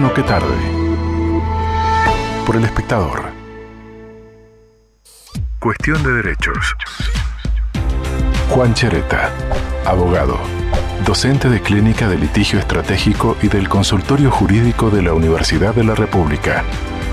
temprano que tarde. Por El Espectador. Cuestión de derechos. Juan Chereta, abogado, docente de Clínica de Litigio Estratégico y del Consultorio Jurídico de la Universidad de la República.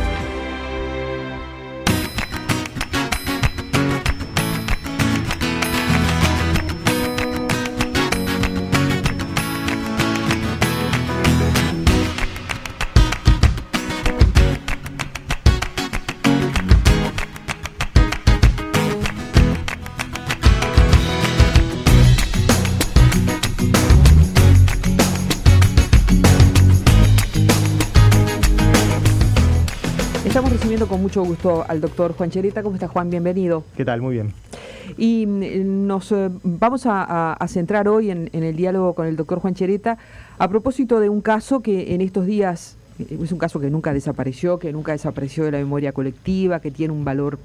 Estamos recibiendo con mucho gusto al doctor Juan Chereta. ¿Cómo está, Juan? Bienvenido. ¿Qué tal? Muy bien. Y nos vamos a centrar hoy en el diálogo con el doctor Juan Chereta a propósito de un caso que en estos días es un caso que nunca desapareció de la memoria colectiva, que tiene un valor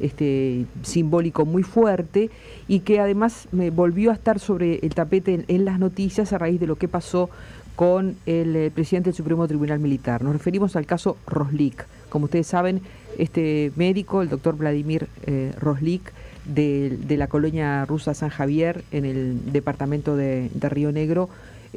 simbólico muy fuerte y que además volvió a estar sobre el tapete en las noticias a raíz de lo que pasó con el presidente del Supremo Tribunal Militar. Nos referimos al caso Roslik. Como ustedes saben, este médico, el doctor Vladimir Roslik, de la colonia rusa San Javier, en el departamento de Río Negro,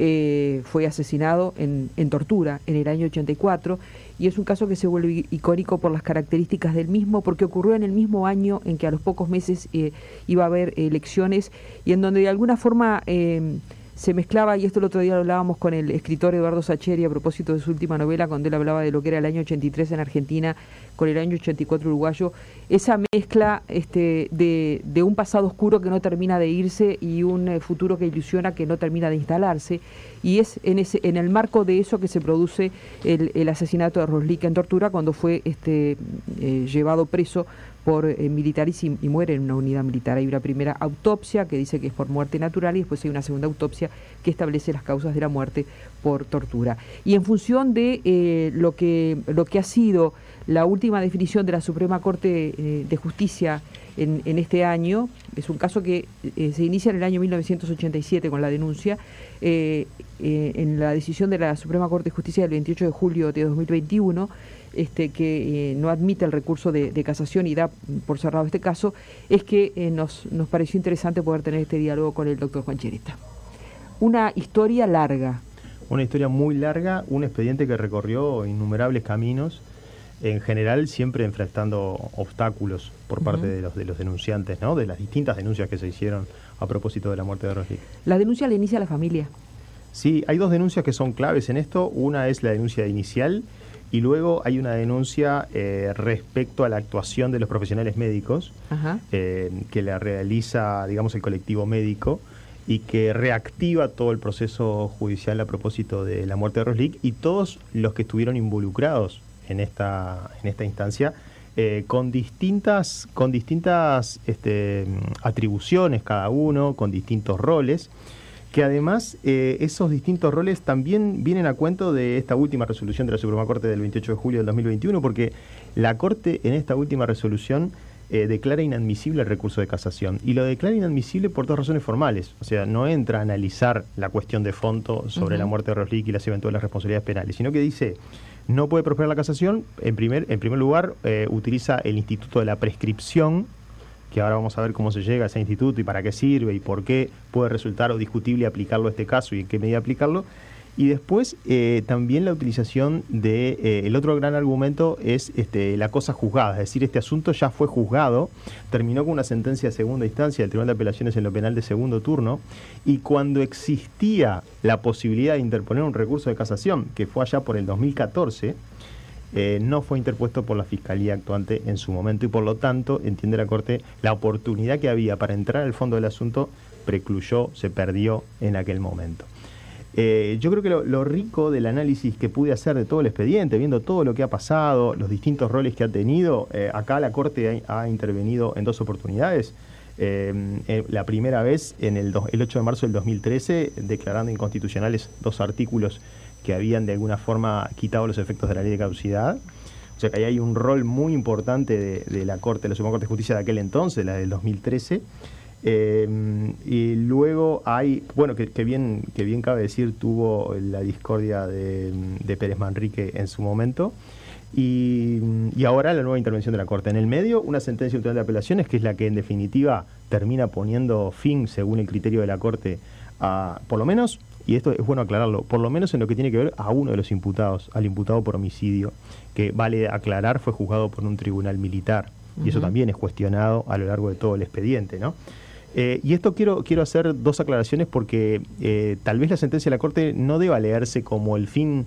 fue asesinado en tortura en el año 84, y es un caso que se vuelve icónico por las características del mismo, porque ocurrió en el mismo año en que a los pocos meses iba a haber elecciones, y en donde de alguna forma se mezclaba, y esto el otro día lo hablábamos con el escritor Eduardo Sacheri a propósito de su última novela, cuando él hablaba de lo que era el año 83 en Argentina con el año 84 uruguayo, esa mezcla de un pasado oscuro que no termina de irse y un futuro que ilusiona que no termina de instalarse, y es en el marco de eso que se produce el asesinato de Roslik en tortura, cuando fue llevado preso por militares y muere en una unidad militar. Hay una primera autopsia que dice que es por muerte natural, y después hay una segunda autopsia que establece las causas de la muerte por tortura. Y en función de lo que ha sido la última definición de la Suprema Corte de Justicia en este año, es un caso que se inicia en el año 1987 con la denuncia, en la decisión de la Suprema Corte de Justicia del 28 de julio de 2021, que no admite el recurso de casación y da por cerrado este caso, es que nos pareció interesante poder tener este diálogo con el doctor Juan Chereta. Una historia larga. Una historia muy larga, un expediente que recorrió innumerables caminos, en general siempre enfrentando obstáculos por parte de los denunciantes, ¿no? De las distintas denuncias que se hicieron a propósito de la muerte de Roslik. La denuncia la inicia la familia. Sí, hay dos denuncias que son claves en esto. Una es la denuncia inicial, y luego hay una denuncia respecto a la actuación de los profesionales médicos, que la realiza, digamos, el colectivo médico, y que reactiva todo el proceso judicial a propósito de la muerte de Roslik, y todos los que estuvieron involucrados en esta instancia, con distintas atribuciones cada uno, con distintos roles, que además esos distintos roles también vienen a cuento de esta última resolución de la Suprema Corte del 28 de julio del 2021, porque la Corte en esta última resolución declara inadmisible el recurso de casación, y lo declara inadmisible por dos razones formales. O sea, no entra a analizar la cuestión de fondo sobre la muerte de Roslik y las eventuales responsabilidades penales, sino que dice: no puede prosperar la casación. En primer lugar, utiliza el instituto de la prescripción, que ahora vamos a ver cómo se llega a ese instituto y para qué sirve y por qué puede resultar o discutible aplicarlo a este caso y en qué medida aplicarlo. Y después también la utilización de el otro gran argumento es la cosa juzgada, es decir, este asunto ya fue juzgado, terminó con una sentencia de segunda instancia del Tribunal de Apelaciones en lo penal de segundo turno, y cuando existía la posibilidad de interponer un recurso de casación, que fue allá por el 2014, no fue interpuesto por la Fiscalía actuante en su momento, y por lo tanto, entiende la Corte, la oportunidad que había para entrar al fondo del asunto precluyó, se perdió en aquel momento. Yo creo que lo rico del análisis que pude hacer de todo el expediente, viendo todo lo que ha pasado, los distintos roles que ha tenido, acá la Corte ha intervenido en dos oportunidades. La primera vez en el 8 de marzo del 2013, declarando inconstitucionales dos artículos que habían de alguna forma quitado los efectos de la ley de caducidad. O sea que ahí hay un rol muy importante de la Corte, de la Suprema Corte de Justicia de aquel entonces, la del 2013. Y luego hay, bueno, que bien cabe decir, tuvo la discordia de Pérez Manrique en su momento. Y ahora la nueva intervención de la Corte. En el medio, una sentencia de apelaciones que es la que en definitiva termina poniendo fin, según el criterio de la Corte, a, por lo menos, y esto es bueno aclararlo, por lo menos en lo que tiene que ver a uno de los imputados, al imputado por homicidio, que vale aclarar fue juzgado por un tribunal militar. Y eso también es cuestionado a lo largo de todo el expediente, ¿no? Y esto quiero hacer dos aclaraciones porque tal vez la sentencia de la Corte no deba leerse como el fin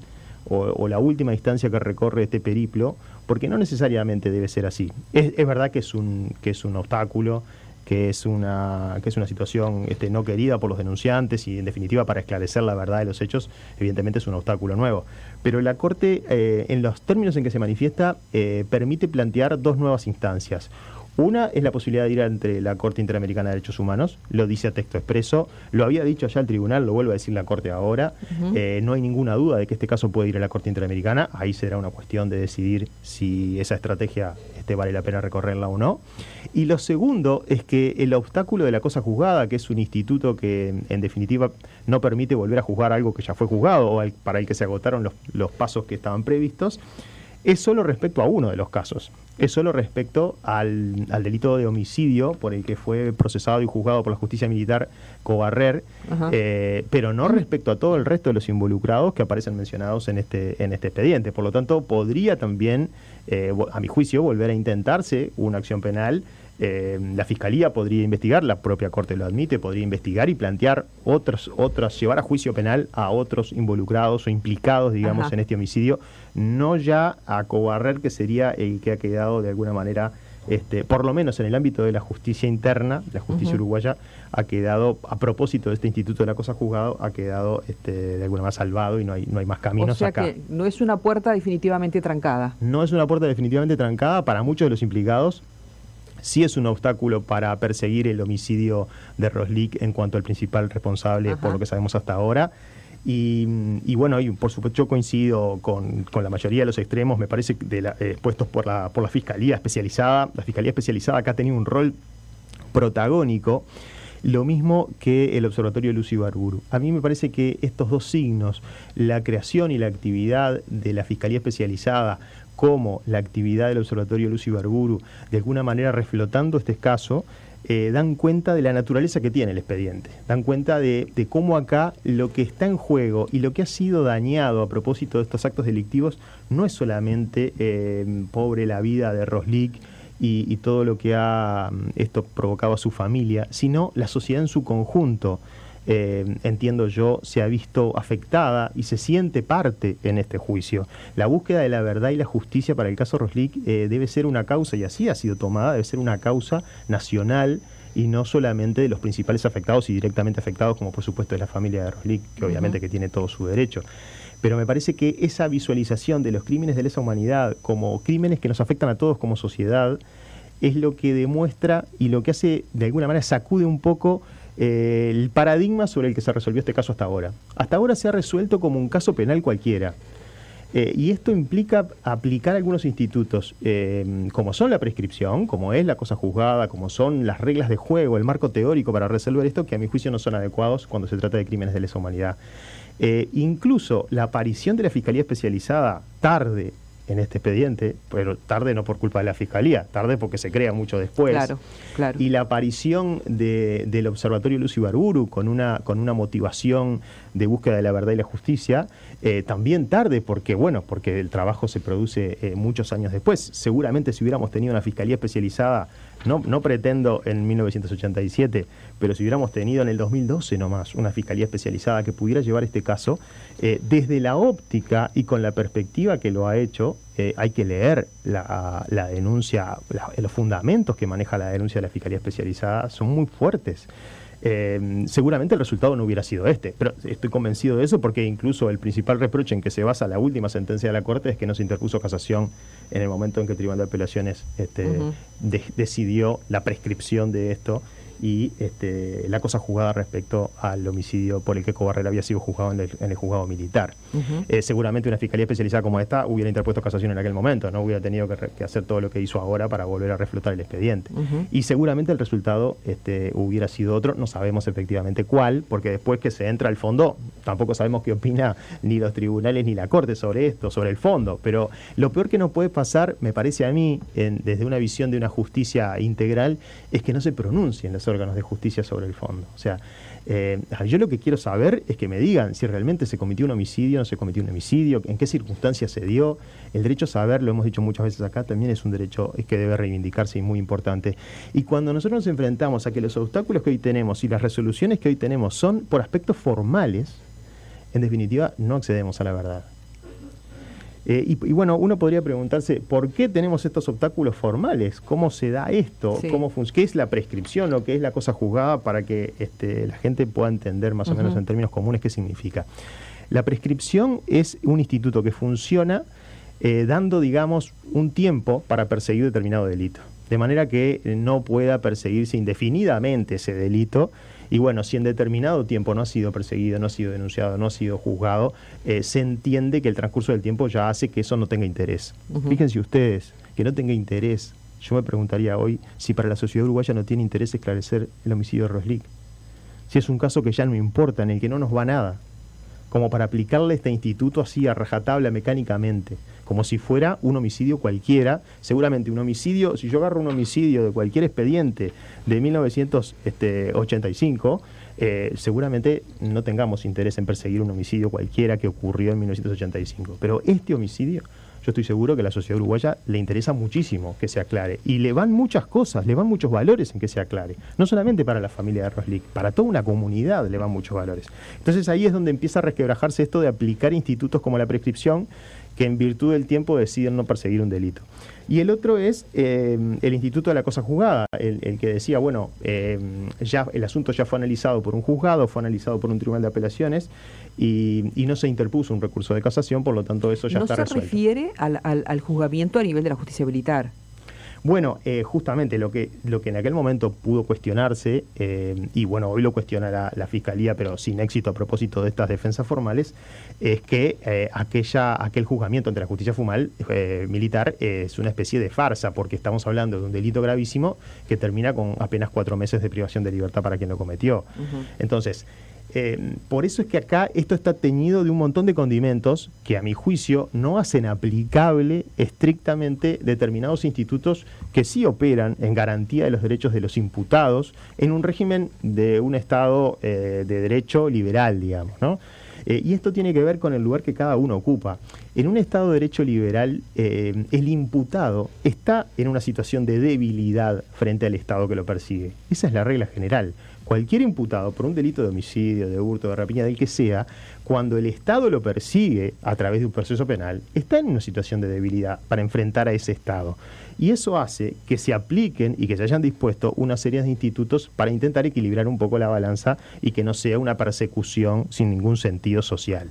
o la última instancia que recorre este periplo, porque no necesariamente debe ser así. Es verdad que es un obstáculo, que es una situación no querida por los denunciantes y en definitiva para esclarecer la verdad de los hechos, evidentemente es un obstáculo nuevo. Pero la Corte, en los términos en que se manifiesta, permite plantear dos nuevas instancias. Una es la posibilidad de ir ante la Corte Interamericana de Derechos Humanos, lo dice a texto expreso, lo había dicho allá el tribunal, lo vuelve a decir la Corte ahora. No hay ninguna duda de que este caso puede ir a la Corte Interamericana, ahí será una cuestión de decidir si esa estrategia vale la pena recorrerla o no. Y lo segundo es que el obstáculo de la cosa juzgada, que es un instituto que en definitiva no permite volver a juzgar algo que ya fue juzgado o para el que se agotaron los pasos que estaban previstos, es solo respecto a uno de los casos. Es solo respecto al delito de homicidio por el que fue procesado y juzgado por la justicia militar Cobarrer, pero no respecto a todo el resto de los involucrados que aparecen mencionados en este expediente. Por lo tanto, podría también, a mi juicio, volver a intentarse una acción penal. La Fiscalía podría investigar, la propia Corte lo admite, podría investigar y plantear llevar a juicio penal a otros involucrados o implicados, digamos, en este homicidio, no ya a Cobarrer, que sería el que ha quedado de alguna manera, por lo menos en el ámbito de la justicia interna, la justicia uruguaya, ha quedado, a propósito de este instituto de la cosa juzgado, ha quedado de alguna manera salvado y no hay más caminos acá. O sea que no es una puerta definitivamente trancada. No es una puerta definitivamente trancada para muchos de los implicados. Sí es un obstáculo para perseguir el homicidio de Roslik en cuanto al principal responsable, por lo que sabemos hasta ahora. Y bueno, y por supuesto yo coincido con la mayoría de los extremos, me parece, puestos por la Fiscalía Especializada. La Fiscalía Especializada acá ha tenido un rol protagónico, lo mismo que el Observatorio Luz Ibarburu. A mí me parece que estos dos signos, la creación y la actividad de la Fiscalía Especializada, como la actividad del Observatorio Luz Ibarburu, de alguna manera reflotando este caso, dan cuenta de la naturaleza que tiene el expediente, dan cuenta de cómo acá lo que está en juego y lo que ha sido dañado a propósito de estos actos delictivos no es solamente pobre la vida de Roslik y todo lo que ha esto provocado a su familia, sino la sociedad en su conjunto. Entiendo yo, se ha visto afectada y se siente parte en este juicio. La búsqueda de la verdad y la justicia para el caso Roslik debe ser una causa, y así ha sido tomada, debe ser una causa nacional y no solamente de los principales afectados y directamente afectados, como por supuesto es la familia de Roslik, que obviamente que tiene todo su derecho. Pero me parece que esa visualización de los crímenes de lesa humanidad como crímenes que nos afectan a todos como sociedad es lo que demuestra y lo que hace, de alguna manera, sacude un poco el paradigma sobre el que se resolvió este caso hasta ahora. Hasta ahora se ha resuelto como un caso penal cualquiera. Y esto implica aplicar algunos institutos, como son la prescripción, como es la cosa juzgada, como son las reglas de juego, el marco teórico para resolver esto, que a mi juicio no son adecuados cuando se trata de crímenes de lesa humanidad. Incluso la aparición de la Fiscalía Especializada tarde en este expediente, pero tarde no por culpa de la Fiscalía, tarde porque se crea mucho después. Claro. Y la aparición del Observatorio Luz Ibarburu con una motivación de búsqueda de la verdad y la justicia, también tarde porque el trabajo se produce muchos años después. Seguramente si hubiéramos tenido una Fiscalía Especializada, no pretendo en 1987, pero si hubiéramos tenido en el 2012 nomás una Fiscalía Especializada que pudiera llevar este caso, desde la óptica y con la perspectiva que lo ha hecho, hay que leer la denuncia, los fundamentos que maneja la denuncia de la Fiscalía Especializada son muy fuertes. Seguramente el resultado no hubiera sido pero estoy convencido de eso porque incluso el principal reproche en que se basa la última sentencia de la Corte es que no se interpuso casación en el momento en que el Tribunal de Apelaciones decidió la prescripción de esto y la cosa juzgada respecto al homicidio por el que Barrera había sido juzgado en el juzgado militar. Seguramente una fiscalía especializada como esta hubiera interpuesto casación en aquel momento, no hubiera tenido que hacer todo lo que hizo ahora para volver a reflotar el expediente. Y seguramente el resultado hubiera sido otro, no sabemos efectivamente cuál, porque después que se entra al fondo, tampoco sabemos qué opina ni los tribunales ni la Corte sobre esto, sobre el fondo. Pero lo peor que nos puede pasar, me parece a mí, desde una visión de una justicia integral, es que no se pronuncien los órganos de justicia sobre el fondo. O sea, yo lo que quiero saber es que me digan si realmente se cometió un homicidio, no se cometió un homicidio, en qué circunstancias se dio. El derecho a saber, lo hemos dicho muchas veces acá, también es un derecho que debe reivindicarse y muy importante. Y cuando nosotros nos enfrentamos a que los obstáculos que hoy tenemos y las resoluciones que hoy tenemos son por aspectos formales, en definitiva no accedemos a la verdad. Y bueno, uno podría preguntarse, ¿por qué tenemos estos obstáculos formales? ¿Cómo se da esto? Sí. ¿Qué es la prescripción o qué es la cosa juzgada para que la gente pueda entender más o menos en términos comunes qué significa? La prescripción es un instituto que funciona dando, digamos, un tiempo para perseguir determinado delito, de manera que no pueda perseguirse indefinidamente ese delito. Y bueno, si en determinado tiempo no ha sido perseguido, no ha sido denunciado, no ha sido juzgado, se entiende que el transcurso del tiempo ya hace que eso no tenga interés. Fíjense ustedes, que no tenga interés. Yo me preguntaría hoy si para la sociedad uruguaya no tiene interés esclarecer el homicidio de Roslik. Si es un caso que ya no importa, en el que no nos va nada, como para aplicarle este instituto así a rajatabla mecánicamente, como si fuera un homicidio cualquiera. Seguramente un homicidio, si yo agarro un homicidio de cualquier expediente de 1985, seguramente no tengamos interés en perseguir un homicidio cualquiera que ocurrió en 1985. Pero este homicidio, yo estoy seguro que a la sociedad uruguaya le interesa muchísimo que se aclare. Y le van muchas cosas, le van muchos valores en que se aclare. No solamente para la familia de Roslik, para toda una comunidad le van muchos valores. Entonces ahí es donde empieza a resquebrajarse esto de aplicar institutos como la prescripción, que en virtud del tiempo deciden no perseguir un delito. Y el otro es el Instituto de la Cosa Juzgada, el que decía, bueno, ya el asunto ya fue analizado por un juzgado, fue analizado por un tribunal de apelaciones y no se interpuso un recurso de casación, por lo tanto eso ya está resuelto. ¿No se refiere al juzgamiento a nivel de la justicia militar? Bueno, justamente lo que en aquel momento pudo cuestionarse, y bueno, hoy lo cuestiona la Fiscalía, pero sin éxito a propósito de estas defensas formales, es que aquel juzgamiento ante la justicia militar es una especie de farsa, porque estamos hablando de un delito gravísimo que termina con apenas 4 meses de privación de libertad para quien lo cometió. Entonces, por eso es que acá esto está teñido de un montón de condimentos que a mi juicio no hacen aplicable estrictamente determinados institutos que sí operan en garantía de los derechos de los imputados en un régimen de un Estado de derecho liberal, digamos, ¿no? Y esto tiene que ver con el lugar que cada uno ocupa. En un Estado de derecho liberal, el imputado está en una situación de debilidad frente al Estado que lo persigue. Esa es la regla general. Cualquier imputado por un delito de homicidio, de hurto, de rapiña, del que sea, cuando el Estado lo persigue a través de un proceso penal, está en una situación de debilidad para enfrentar a ese Estado. Y eso hace que se apliquen y que se hayan dispuesto una serie de institutos para intentar equilibrar un poco la balanza y que no sea una persecución sin ningún sentido social.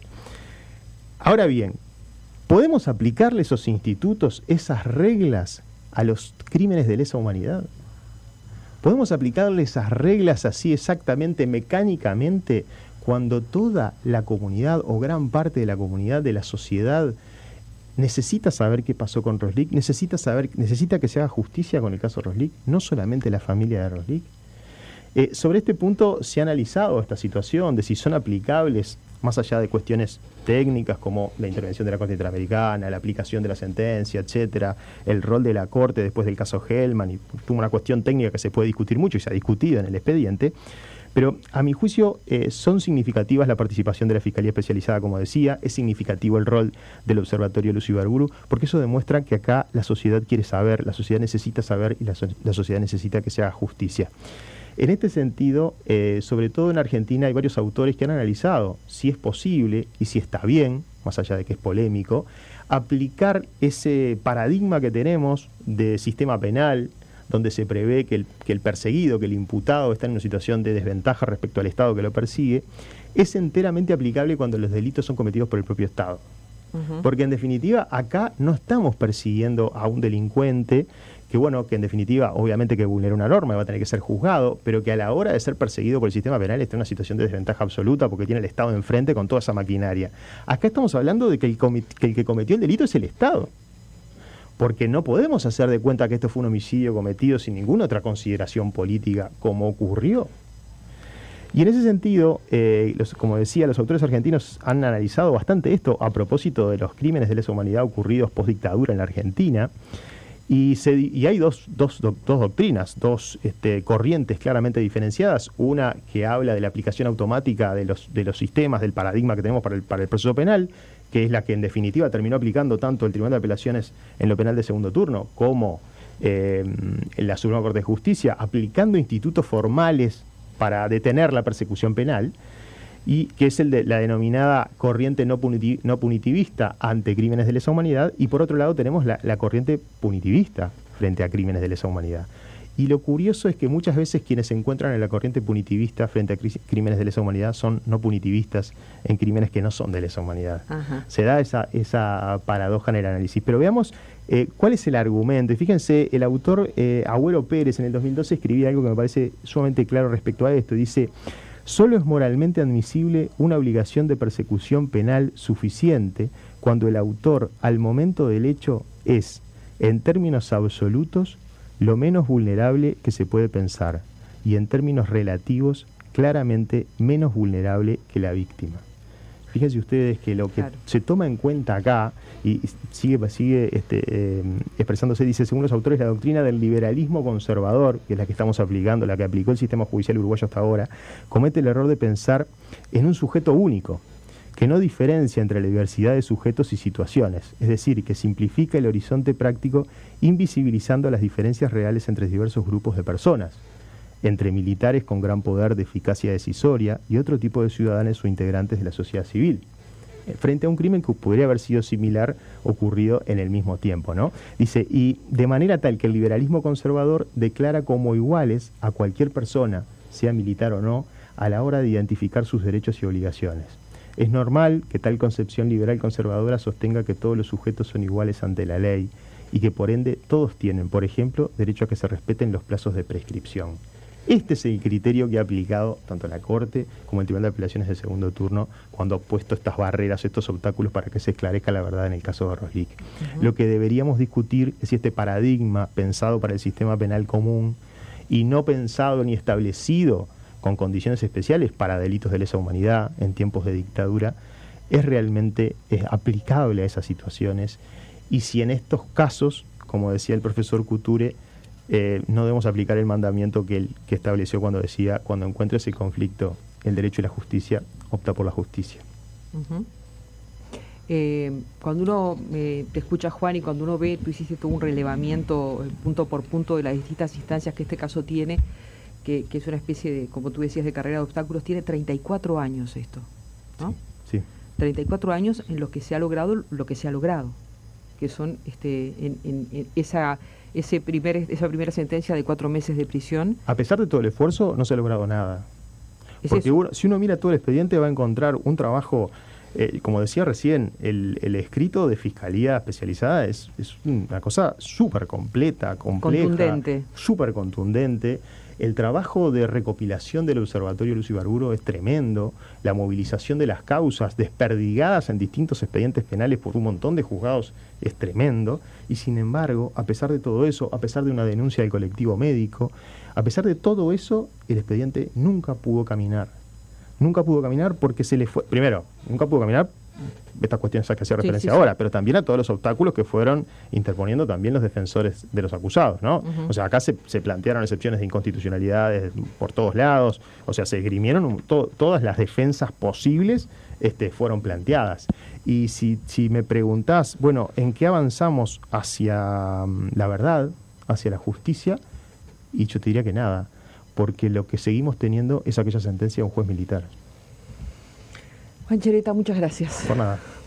Ahora bien, ¿podemos aplicarle esos institutos, esas reglas, a los crímenes de lesa humanidad? ¿Podemos aplicarle esas reglas así exactamente, mecánicamente, cuando toda la comunidad o gran parte de la comunidad, de la sociedad, necesita saber qué pasó con Roslik, necesita que se haga justicia con el caso Roslik, no solamente la familia de Roslik? Sobre este punto se ha analizado esta situación de si son aplicables, más allá de cuestiones técnicas como la intervención de la Corte Interamericana, la aplicación de la sentencia, etcétera, el rol de la Corte después del caso Hellman, y tuvo una cuestión técnica que se puede discutir mucho y se ha discutido en el expediente. Pero a mi juicio son significativas la participación de la Fiscalía Especializada, como decía, es significativo el rol del Observatorio Luz Ibarburu, porque eso demuestra que acá la sociedad quiere saber, la sociedad necesita saber y la sociedad necesita que se haga justicia. En este sentido, sobre todo en Argentina, hay varios autores que han analizado si es posible y si está bien, más allá de que es polémico, aplicar ese paradigma que tenemos de sistema penal, donde se prevé que el perseguido, que el imputado está en una situación de desventaja respecto al Estado que lo persigue, es enteramente aplicable cuando los delitos son cometidos por el propio Estado. Porque en definitiva acá no estamos persiguiendo a un delincuente bueno, que en definitiva, obviamente que vulneró una norma y va a tener que ser juzgado, pero que a la hora de ser perseguido por el sistema penal está en una situación de desventaja absoluta porque tiene el Estado enfrente con toda esa maquinaria. Acá estamos hablando de que el que cometió el delito es el Estado. Porque no podemos hacer de cuenta que esto fue un homicidio cometido sin ninguna otra consideración política como ocurrió. Y en ese sentido, como decía, los autores argentinos han analizado bastante esto a propósito de los crímenes de lesa humanidad ocurridos post-dictadura en la Argentina. Y hay dos doctrinas, dos corrientes claramente diferenciadas. Una que habla de la aplicación automática de los sistemas, del paradigma que tenemos para el proceso penal, que es la que en definitiva terminó aplicando tanto el Tribunal de Apelaciones en lo penal de segundo turno como la Suprema Corte de Justicia, aplicando institutos formales para detener la persecución penal, y que es el de la denominada corriente no punitivista ante crímenes de lesa humanidad, y por otro lado tenemos la corriente punitivista frente a crímenes de lesa humanidad. Y lo curioso es que muchas veces quienes se encuentran en la corriente punitivista frente a crímenes de lesa humanidad son no punitivistas en crímenes que no son de lesa humanidad. Ajá. Se da esa paradoja en el análisis. Pero veamos cuál es el argumento. Y fíjense, el autor Agüero Pérez en el 2012 escribía algo que me parece sumamente claro respecto a esto. Dice: solo es moralmente admisible una obligación de persecución penal suficiente cuando el autor al momento del hecho es, en términos absolutos, lo menos vulnerable que se puede pensar, y en términos relativos, claramente menos vulnerable que la víctima. Fíjense ustedes que lo que se toma en cuenta acá, y sigue expresándose, dice, según los autores, la doctrina del liberalismo conservador, que es la que estamos aplicando, la que aplicó el sistema judicial uruguayo hasta ahora, comete el error de pensar en un sujeto único, que no diferencia entre la diversidad de sujetos y situaciones, es decir, que simplifica el horizonte práctico invisibilizando las diferencias reales entre diversos grupos de personas, entre militares con gran poder de eficacia decisoria y otro tipo de ciudadanos o integrantes de la sociedad civil, frente a un crimen que podría haber sido similar ocurrido en el mismo tiempo, ¿no? Dice, y de manera tal que el liberalismo conservador declara como iguales a cualquier persona, sea militar o no, a la hora de identificar sus derechos y obligaciones. Es normal que tal concepción liberal conservadora sostenga que todos los sujetos son iguales ante la ley y que por ende todos tienen, por ejemplo, derecho a que se respeten los plazos de prescripción. Este es el criterio que ha aplicado tanto la Corte como el Tribunal de Apelaciones de segundo turno cuando ha puesto estas barreras, estos obstáculos para que se esclarezca la verdad en el caso de Roslik. Lo que deberíamos discutir es si este paradigma pensado para el sistema penal común y no pensado ni establecido con condiciones especiales para delitos de lesa humanidad en tiempos de dictadura, es realmente aplicable a esas situaciones, y si en estos casos, como decía el profesor Couture, no debemos aplicar el mandamiento que estableció cuando decía: cuando encuentre ese conflicto, el derecho y la justicia, opta por la justicia. Cuando uno te escucha, Juan, y cuando uno ve, tú hiciste todo un relevamiento punto por punto de las distintas instancias que este caso tiene, que es una especie de, como tú decías, de carrera de obstáculos. Tiene 34 años esto, ¿no? Sí. 34 años en los que se ha logrado lo que se ha logrado, que son esa primera sentencia de 4 meses de prisión. A pesar de todo el esfuerzo, no se ha logrado nada. Porque si uno mira todo el expediente, va a encontrar un trabajo, como decía recién, el escrito de Fiscalía Especializada es una cosa súper completa, compleja, súper contundente. El trabajo de recopilación del Observatorio Luz Ibarburu es tremendo. La movilización de las causas desperdigadas en distintos expedientes penales por un montón de juzgados es tremendo. Y sin embargo, a pesar de todo eso, a pesar de una denuncia del colectivo médico, a pesar de todo eso, el expediente nunca pudo caminar. Nunca pudo caminar porque se le fue... Primero, nunca pudo caminar estas cuestiones a las que hacía referencia ahora, pero también a todos los obstáculos que fueron interponiendo también los defensores de los acusados, ¿no? O sea, acá se plantearon excepciones de inconstitucionalidades por todos lados, o sea, se esgrimieron todas las defensas posibles fueron planteadas. Y si me preguntás, bueno, ¿en qué avanzamos hacia la verdad, hacia la justicia? Y yo te diría que nada, porque lo que seguimos teniendo es aquella sentencia de un juez militar. Juan Chereta, muchas gracias. Por nada.